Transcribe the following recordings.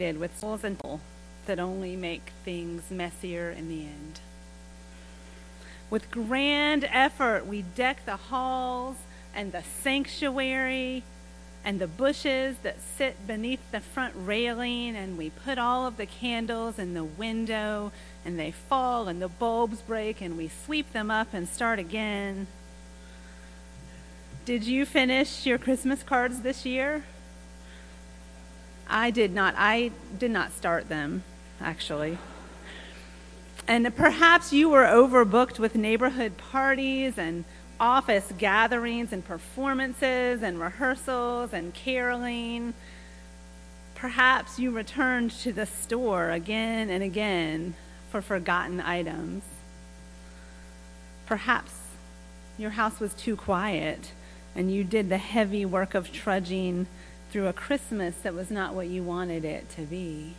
with souls and people that only make things messier in the end. With grand effort, we deck the halls and the sanctuary and the bushes that sit beneath the front railing, and we put all of the candles in the window, and they fall and the bulbs break, and we sweep them up and start again. Did you finish your Christmas cards this year? I did not. I did not start them, actually. And perhaps you were overbooked with neighborhood parties and office gatherings and performances and rehearsals and caroling. Perhaps you returned to the store again and again for forgotten items. Perhaps your house was too quiet and you did the heavy work of trudging through a Christmas that was not what you wanted it to be.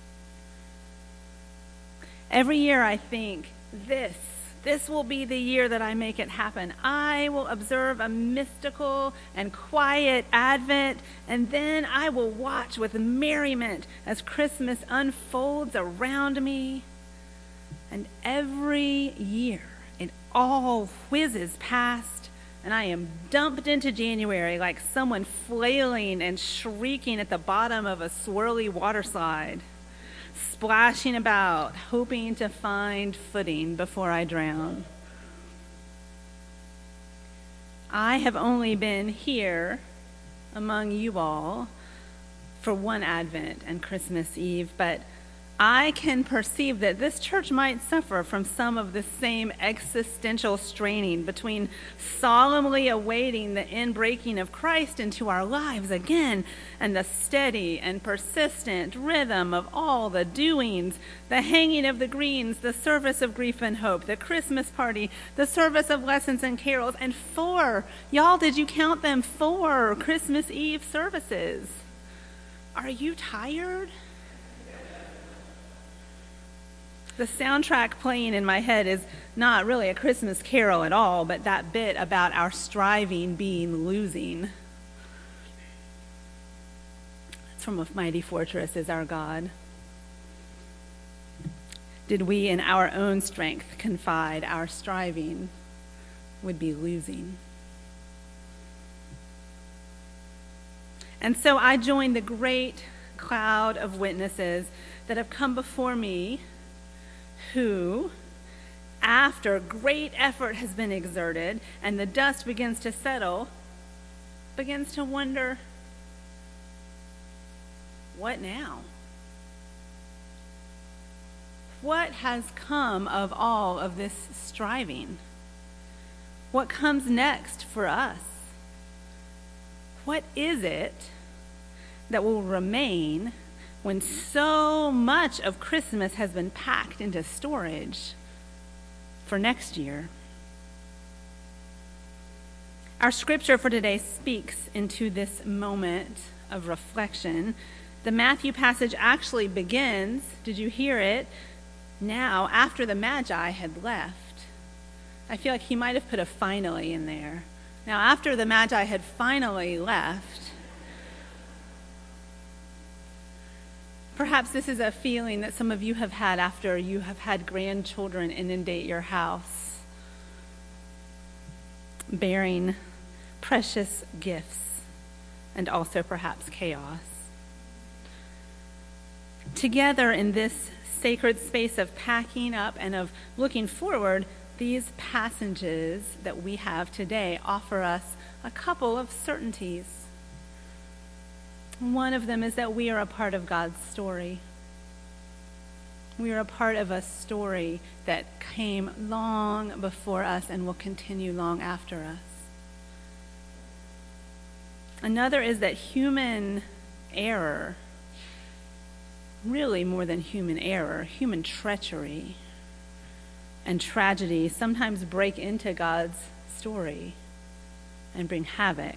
Every year I think, this will be the year that I make it happen. I will observe a mystical and quiet Advent, and then I will watch with merriment as Christmas unfolds around me. And every year, it all whizzes past, and I am dumped into January like someone flailing and shrieking at the bottom of a swirly water slide, splashing about, hoping to find footing before I drown. I have only been here among you all for one Advent and Christmas Eve, but I can perceive that this church might suffer from some of the same existential straining between solemnly awaiting the inbreaking of Christ into our lives again and the steady and persistent rhythm of all the doings, the hanging of the greens, the service of grief and hope, the Christmas party, the service of lessons and carols, and 4, y'all, did you count them? 4 Christmas Eve services. Are you tired? The soundtrack playing in my head is not really a Christmas carol at all, but that bit about our striving being losing. It's from A Mighty Fortress Is Our God. Did we in our own strength confide our striving would be losing? And so I join the great cloud of witnesses that have come before me who, after great effort has been exerted and the dust begins to settle, begins to wonder, what now? What has come of all of this striving? What comes next for us? What is it that will remain when so much of Christmas has been packed into storage for next year? Our scripture for today speaks into this moment of reflection. The Matthew passage actually begins, did you hear it? Now, after the Magi had left. I feel like he might have put a finally in there. Now, after the Magi had finally left. Perhaps this is a feeling that some of you have had after you have had grandchildren inundate your house, bearing precious gifts and also perhaps chaos. Together in this sacred space of packing up and of looking forward, these passages that we have today offer us a couple of certainties. One of them is that we are a part of God's story. We are a part of a story that came long before us and will continue long after us. Another is that human error, really more than human error, human treachery and tragedy sometimes break into God's story and bring havoc.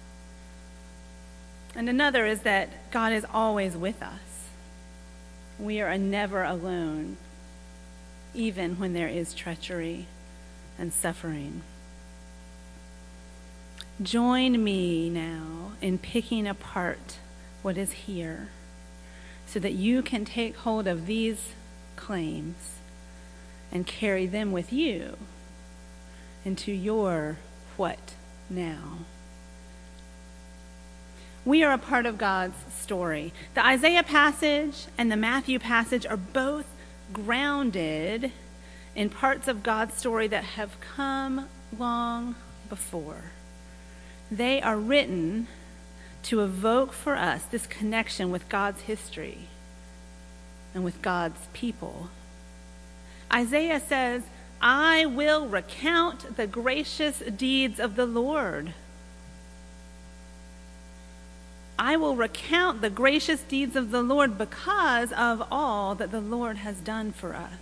And another is that God is always with us. We are never alone, even when there is treachery and suffering. Join me now in picking apart what is here so that you can take hold of these claims and carry them with you into your what now. We are a part of God's story. The Isaiah passage and the Matthew passage are both grounded in parts of God's story that have come long before. They are written to evoke for us this connection with God's history and with God's people. Isaiah says, I will recount the gracious deeds of the Lord. I will recount the gracious deeds of the Lord because of all that the Lord has done for us.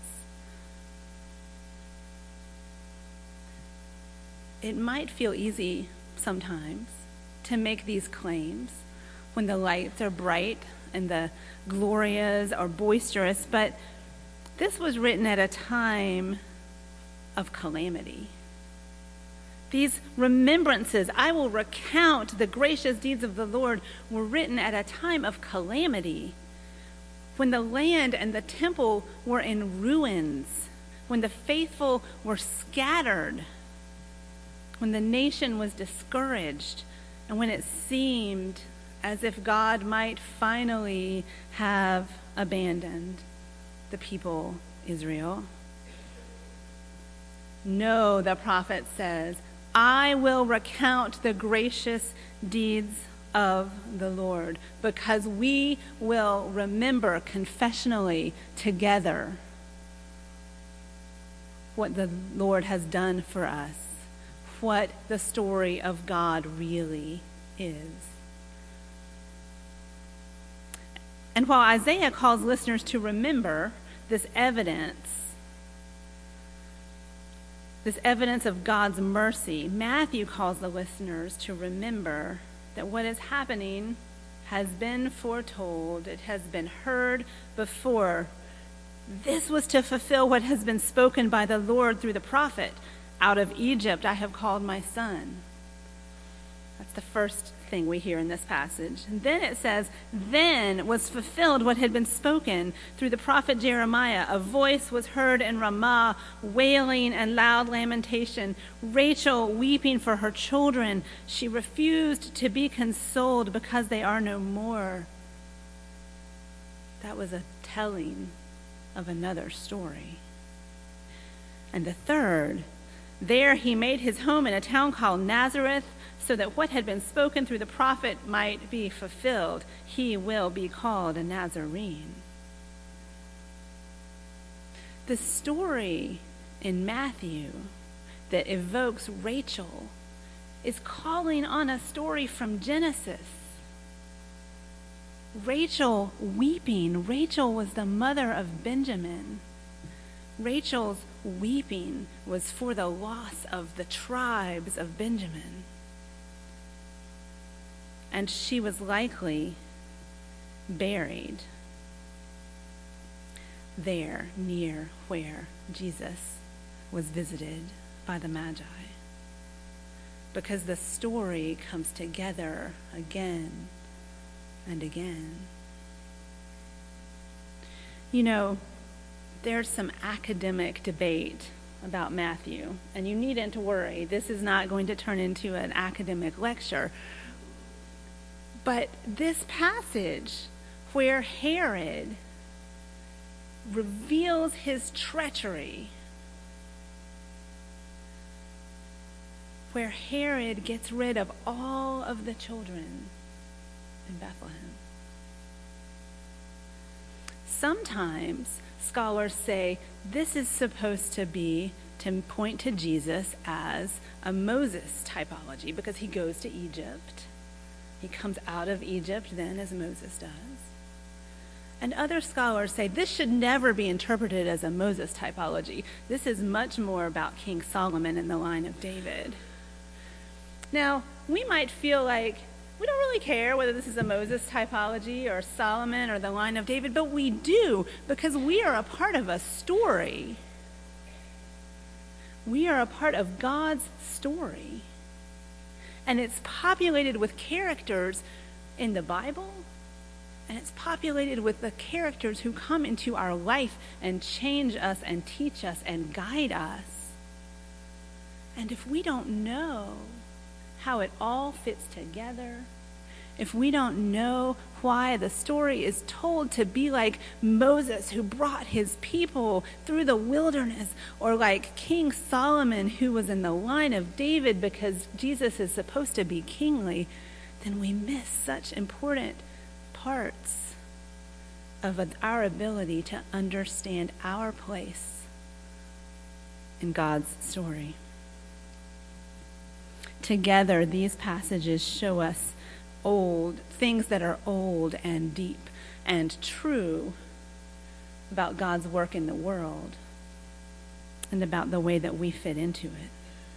It might feel easy sometimes to make these claims when the lights are bright and the glorias are boisterous, but this was written at a time of calamity. These remembrances, I will recount the gracious deeds of the Lord, were written at a time of calamity, when the land and the temple were in ruins, when the faithful were scattered, when the nation was discouraged, and when it seemed as if God might finally have abandoned the people Israel. No, the prophet says, I will recount the gracious deeds of the Lord, because we will remember confessionally together what the Lord has done for us, what the story of God really is. And while Isaiah calls listeners to remember this evidence of God's mercy, Matthew calls the listeners to remember that what is happening has been foretold. It has been heard before. This was to fulfill what has been spoken by the Lord through the prophet. Out of Egypt I have called my son. That's the first thing we hear in this passage. And then it says, then was fulfilled what had been spoken through the prophet Jeremiah. A voice was heard in Ramah, wailing and loud lamentation, Rachel weeping for her children. She refused to be consoled because they are no more. That was a telling of another story. And the third, there he made his home in a town called Nazareth, so that what had been spoken through the prophet might be fulfilled. He will be called a Nazarene. The story in Matthew that evokes Rachel is calling on a story from Genesis. Rachel weeping. Rachel was the mother of Benjamin. Rachel's weeping was for the loss of the tribes of Benjamin. And she was likely buried there near where Jesus was visited by the Magi. Because the story comes together again and again. You know, there's some academic debate about Matthew, and you needn't worry. This is not going to turn into an academic lecture. But this passage where Herod reveals his treachery, where Herod gets rid of all of the children in Bethlehem. Sometimes scholars say this is supposed to be to point to Jesus as a Moses typology because he goes to Egypt. He comes out of Egypt then, as Moses does. And other scholars say this should never be interpreted as a Moses typology. This is much more about King Solomon and the line of David. Now, we might feel like we don't really care whether this is a Moses typology or Solomon or the line of David, but we do because we are a part of a story. We are a part of God's story. And it's populated with characters in the Bible And it's populated with the characters who come into our life and change us and teach us and guide us. And if we don't know how it all fits together, if we don't know why the story is told to be like Moses who brought his people through the wilderness, or like King Solomon who was in the line of David because Jesus is supposed to be kingly, then we miss such important parts of our ability to understand our place in God's story. Together, these passages show us things that are old and deep and true about God's work in the world and about the way that we fit into it.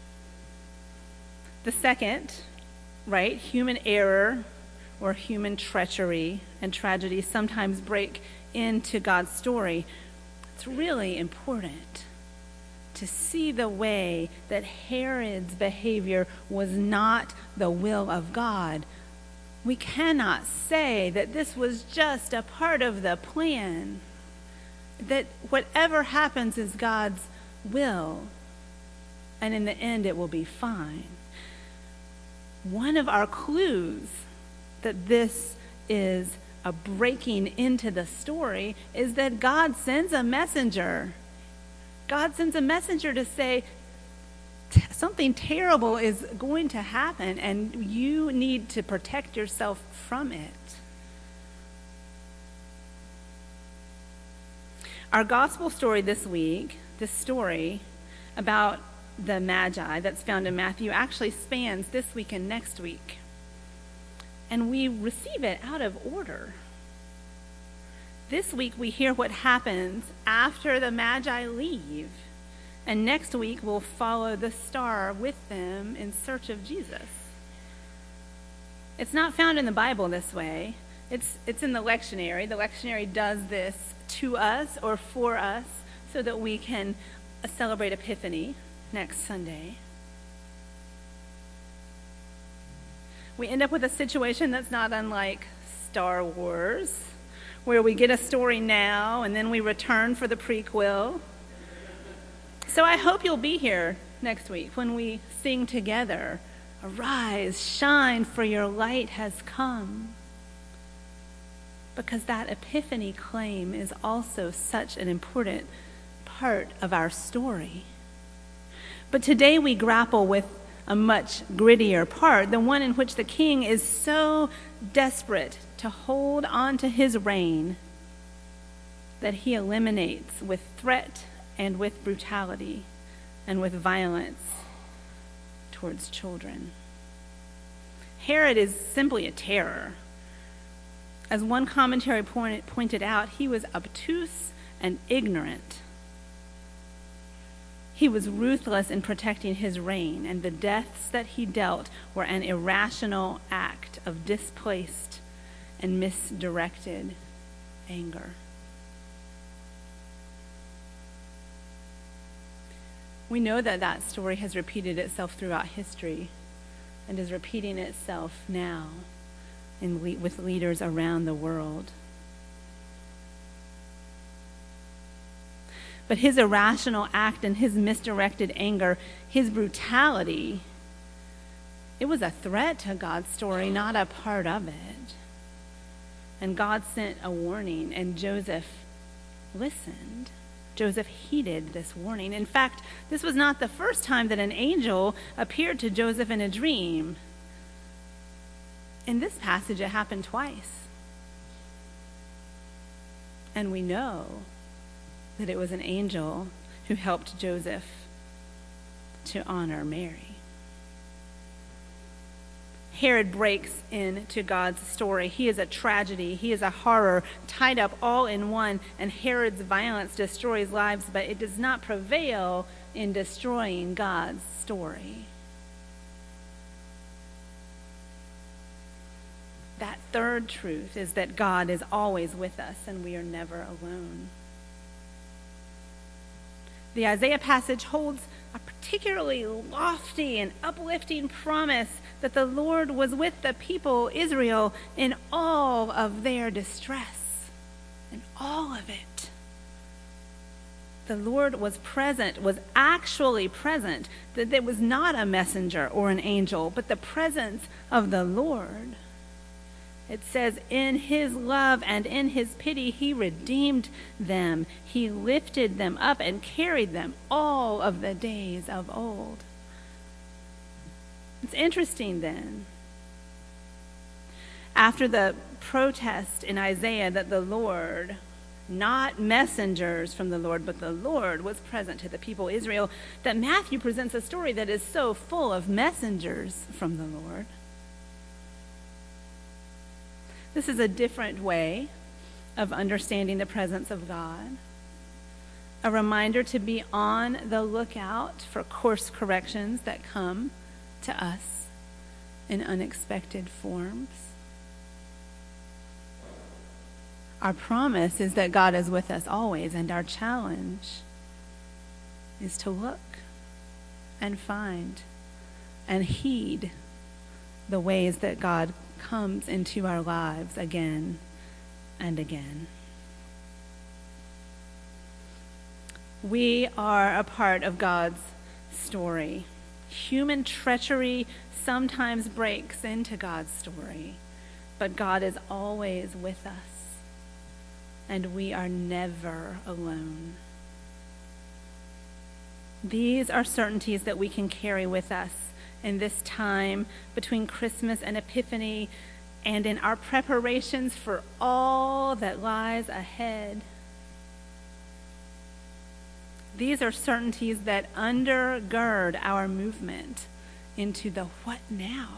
The second, human error or human treachery and tragedy sometimes break into God's story. It's really important to see the way that Herod's behavior was not the will of God. We cannot say that this was just a part of the plan, that whatever happens is God's will, and in the end it will be fine. One of our clues that this is a breaking into the story is that God sends a messenger. God sends a messenger to say, something terrible is going to happen, and you need to protect yourself from it. Our gospel story this week, this story about the Magi that's found in Matthew, actually spans this week and next week. And we receive it out of order. This week we hear what happens after the Magi leave. And next week we'll follow the star with them in search of Jesus. It's not found in the Bible this way. It's in the lectionary. The lectionary does this to us or for us so that we can celebrate Epiphany next Sunday. We end up with a situation that's not unlike Star Wars, where we get a story now and then we return for the prequel. So I hope you'll be here next week when we sing together, "Arise, shine, for your light has come." Because that Epiphany claim is also such an important part of our story. But today we grapple with a much grittier part, the one in which the king is so desperate to hold on to his reign that he eliminates with threat and with brutality and with violence towards children. Herod is simply a terror. As one commentary pointed out, he was obtuse and ignorant. He was ruthless in protecting his reign, and the deaths that he dealt were an irrational act of displaced and misdirected anger. We know that that story has repeated itself throughout history and is repeating itself now with leaders around the world. But his irrational act and his misdirected anger, his brutality, it was a threat to God's story, not a part of it. And God sent a warning, and Joseph listened. Joseph heeded this warning. In fact, this was not the first time that an angel appeared to Joseph in a dream. In this passage, it happened twice. And we know that it was an angel who helped Joseph to honor Mary. Herod breaks into God's story. He is a tragedy. He is a horror tied up all in one, and Herod's violence destroys lives, but it does not prevail in destroying God's story. That third truth is that God is always with us and we are never alone. The Isaiah passage holds a particularly lofty and uplifting promise that the Lord was with the people Israel in all of their distress, in all of it. The Lord was present, was actually present, that there was not a messenger or an angel, but the presence of the Lord. It says, in his love and in his pity, he redeemed them. He lifted them up and carried them all of the days of old. It's interesting then, after the protest in Isaiah that the Lord, not messengers from the Lord, but the Lord was present to the people Israel, that Matthew presents a story that is so full of messengers from the Lord. This is a different way of understanding the presence of God. A reminder to be on the lookout for course corrections that come to us in unexpected forms. Our promise is that God is with us always, and our challenge is to look and find and heed the ways that God comes into our lives again and again. We are a part of God's story. Human treachery sometimes breaks into God's story, but God is always with us, and we are never alone. These are certainties that we can carry with us in this time between Christmas and Epiphany, and in our preparations for all that lies ahead. These are certainties that undergird our movement into the what now?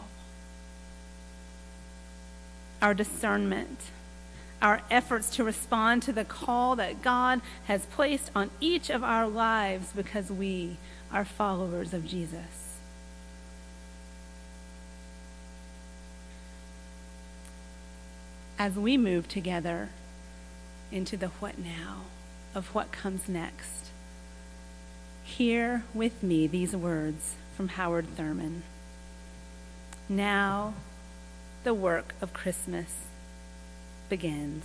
Our discernment, our efforts to respond to the call that God has placed on each of our lives because we are followers of Jesus. As we move together into the what now of what comes next, hear with me these words from Howard Thurman. Now the work of Christmas begins.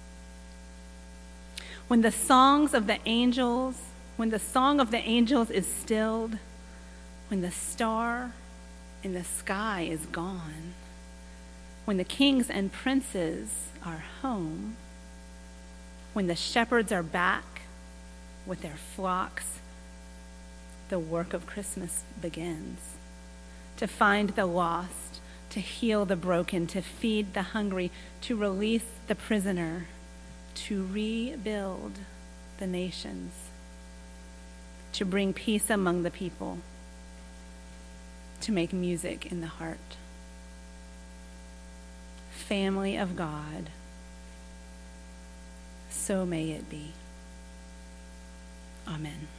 When the song of the angels is stilled, when the star in the sky is gone, when the kings and princes are home, when the shepherds are back with their flocks, the work of Christmas begins. To find the lost, to heal the broken, to feed the hungry, to release the prisoner, to rebuild the nations, to bring peace among the people, to make music in the heart. Family of God, so may it be. Amen.